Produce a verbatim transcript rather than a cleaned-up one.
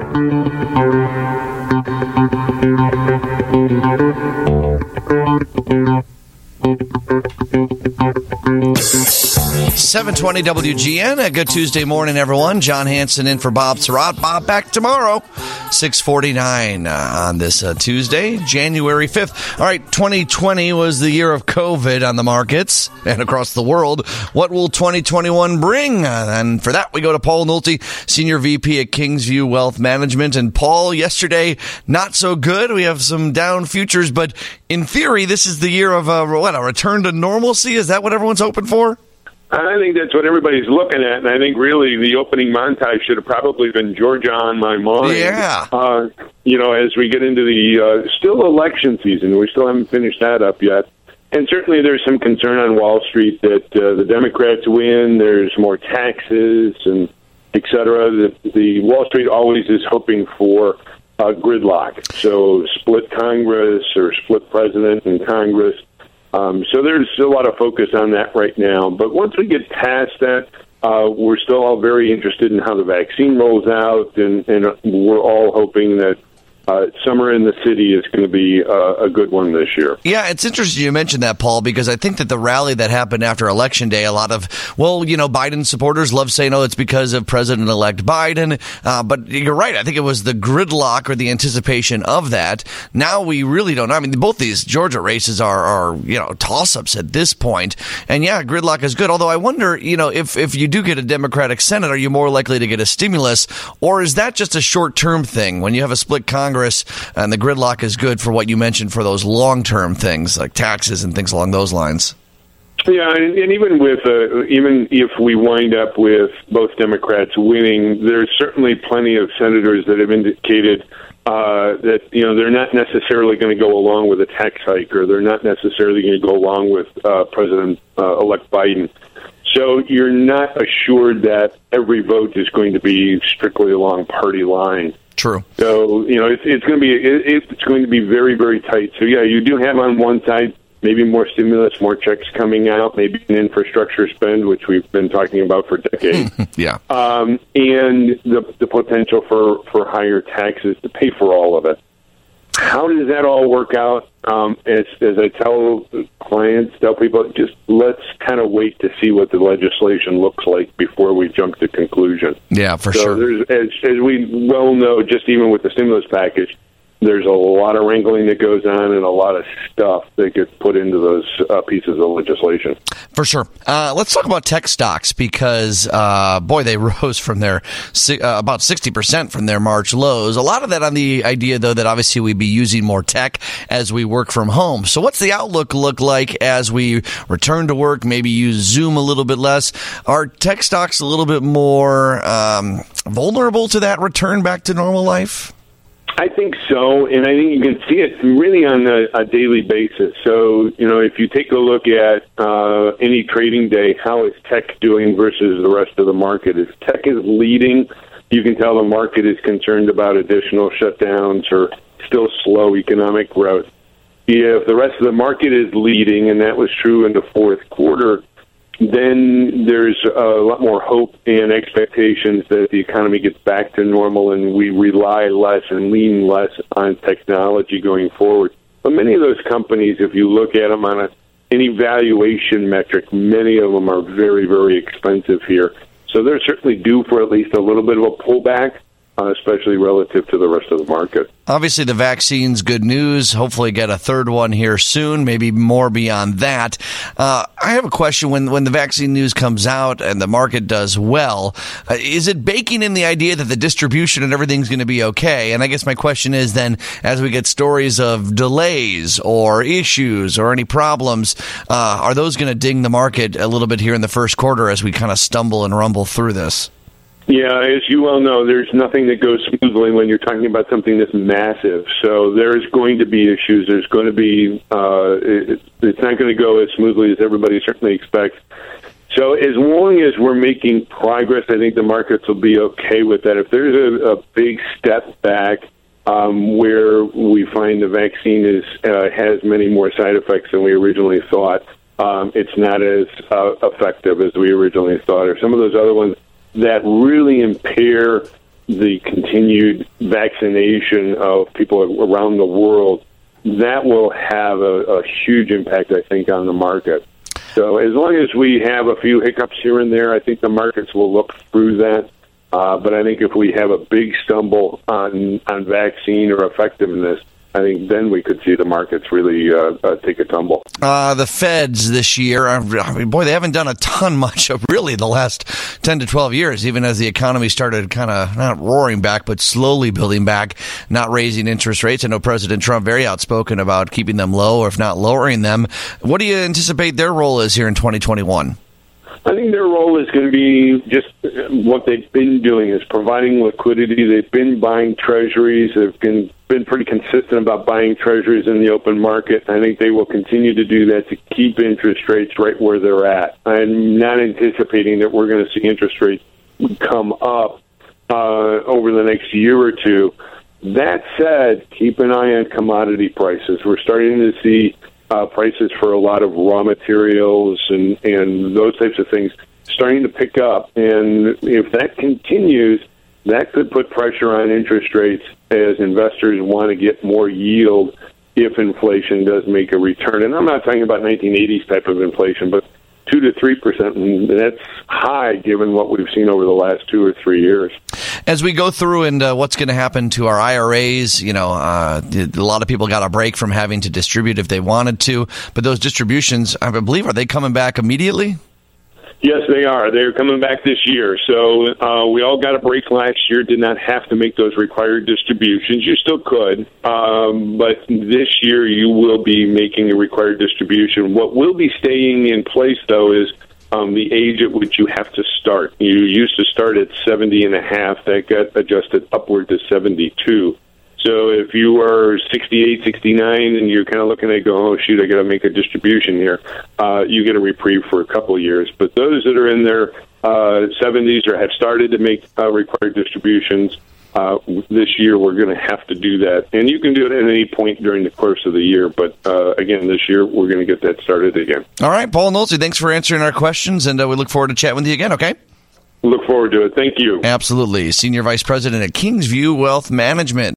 seven twenty W G N. A good Tuesday morning, everyone. John Hanson in for Bob Surratt. Bob back tomorrow, six forty-nine uh, on this uh, Tuesday, January fifth. All right, twenty twenty was the year of COVID on the markets and across the world. What will twenty twenty-one bring? Uh, and for that, we go to Paul Nolte, Senior V P at Kingsview Wealth Management. And Paul, yesterday, not so good. We have some down futures, but in theory, this is the year of uh, what, a return to normalcy? Is that what everyone's hoping for? I think that's what everybody's looking at, and I think really the opening montage should have probably been Georgia on My Mind. Yeah. Uh, you know, as we get into the uh, still election season, we still haven't finished that up yet. And certainly there's some concern on Wall Street that uh, the Democrats win, there's more taxes, and et cetera. The, the Wall Street always is hoping for uh, gridlock, so split Congress or split president in Congress. Um, so there's a lot of focus on that right now. But once we get past that, uh, we're still all very interested in how the vaccine rolls out, and, and we're all hoping that Uh, summer in the city is going to be uh, a good one this year. Yeah, it's interesting you mentioned that, Paul, because I think that the rally that happened after Election Day, a lot of, well, you know, Biden supporters love saying, oh, it's because of President-elect Biden. Uh, but you're right. I think it was the gridlock or the anticipation of that. Now we really don't know. I mean, both these Georgia races are, are you know, toss-ups at this point. And, yeah, gridlock is good. Although I wonder, you know, if, if you do get a Democratic Senate, are you more likely to get a stimulus? Or is that just a short-term thing when you have a split Congress? And the gridlock is good for what you mentioned for those long-term things like taxes and things along those lines. Yeah, and, and even with uh, even if we wind up with both Democrats winning, there's certainly plenty of senators that have indicated uh, that you know they're not necessarily going to go along with a tax hike, or they're not necessarily going to go along with uh, President-elect Biden. So you're not assured that every vote is going to be strictly along party lines. True. So you know it's, it's going to be it, it's going to be very very tight. So yeah, you do have on one side maybe more stimulus, more checks coming out, maybe an infrastructure spend, which we've been talking about for decades. yeah. Um, and the the potential for, for higher taxes to pay for all of it. How does that all work out? Um, as, as I tell clients, tell people, just let's kind of wait to see what the legislation looks like before we jump to conclusion. Yeah, for so sure. There's, as, as we well know, just even with the stimulus package, there's a lot of wrangling that goes on and a lot of stuff that gets put into those uh, pieces of legislation. For sure. Uh, let's talk about tech stocks because, uh, boy, they rose from their uh, about sixty percent from their March lows. A lot of that on the idea, though, that obviously we'd be using more tech as we work from home. So what's the outlook look like as we return to work, maybe use Zoom a little bit less? Are tech stocks a little bit more um, vulnerable to that return back to normal life? I think so, and I think you can see it really on a, a daily basis. So, you know, if you take a look at uh, any trading day, how is tech doing versus the rest of the market? If tech is leading, you can tell the market is concerned about additional shutdowns or still slow economic growth. If the rest of the market is leading, and that was true in the fourth quarter, then there's a lot more hope and expectations that the economy gets back to normal and we rely less and lean less on technology going forward. But many of those companies, if you look at them on a, any valuation metric, many of them are very, very expensive here. So they're certainly due for at least a little bit of a pullback, uh, especially relative to the rest of the market. Obviously, the vaccine's good news. Hopefully get a third one here soon, maybe more beyond that. Uh, I have a question. When, when the vaccine news comes out and the market does well, uh, is it baking in the idea that the distribution and everything's going to be okay? And I guess my question is then, as we get stories of delays or issues or any problems, uh, are those going to ding the market a little bit here in the first quarter as we kind of stumble and rumble through this? Yeah, as you well know, there's nothing that goes smoothly when you're talking about something that's massive. So there's going to be issues. There's going to be, uh, it, it's not going to go as smoothly as everybody certainly expects. So as long as we're making progress, I think the markets will be okay with that. If there's a, a big step back um, where we find the vaccine is uh, has many more side effects than we originally thought, um, it's not as uh, effective as we originally thought, or some of those other ones that really impair the continued vaccination of people around the world, that will have a, a huge impact, I think, on the market. So as long as we have a few hiccups here and there, I think the markets will look through that. Uh, but I think if we have a big stumble on, on vaccine or effectiveness, I think then we could see the markets really uh, uh, take a tumble. Uh, the Feds this year, I mean, boy, they haven't done a ton much of really the last ten to twelve years, even as the economy started kind of not roaring back, but slowly building back, not raising interest rates. I know President Trump very outspoken about keeping them low, or if not lowering them. What do you anticipate their role is here in twenty twenty-one? I think their role is going to be just what they've been doing, is providing liquidity. They've been buying treasuries. They've been, been pretty consistent about buying treasuries in the open market. I think they will continue to do that to keep interest rates right where they're at. I'm not anticipating that we're going to see interest rates come up uh, over the next year or two. That said, keep an eye on commodity prices. We're starting to see Uh, prices for a lot of raw materials and, and those types of things starting to pick up. And if that continues, that could put pressure on interest rates as investors want to get more yield if inflation does make a return. And I'm not talking about nineteen eighties type of inflation, but two to three percent, and that's high given what we've seen over the last two or three years. As we go through and uh, what's going to happen to our I R As, you know, uh, a lot of people got a break from having to distribute if they wanted to, but those distributions, I believe, are they coming back immediately? Yes, they are. They're coming back this year. So uh, we all got a break last year, did not have to make those required distributions. You still could, um, but this year you will be making a required distribution. What will be staying in place, though, is um, the age at which you have to start. You used to start at seventy and a half. That got adjusted upward to seventy-two. So if you are sixty-eight, sixty-nine, and you're kind of looking at go, oh, shoot, I got to make a distribution here, uh, you get a reprieve for a couple of years. But those that are in their uh, seventies or have started to make uh, required distributions, uh, this year we're going to have to do that. And you can do it at any point during the course of the year. But, uh, again, this year we're going to get that started again. All right, Paul Nolte, thanks for answering our questions, and uh, we look forward to chatting with you again, okay? Look forward to it. Thank you. Absolutely. Senior Vice President at Kingsview Wealth Management.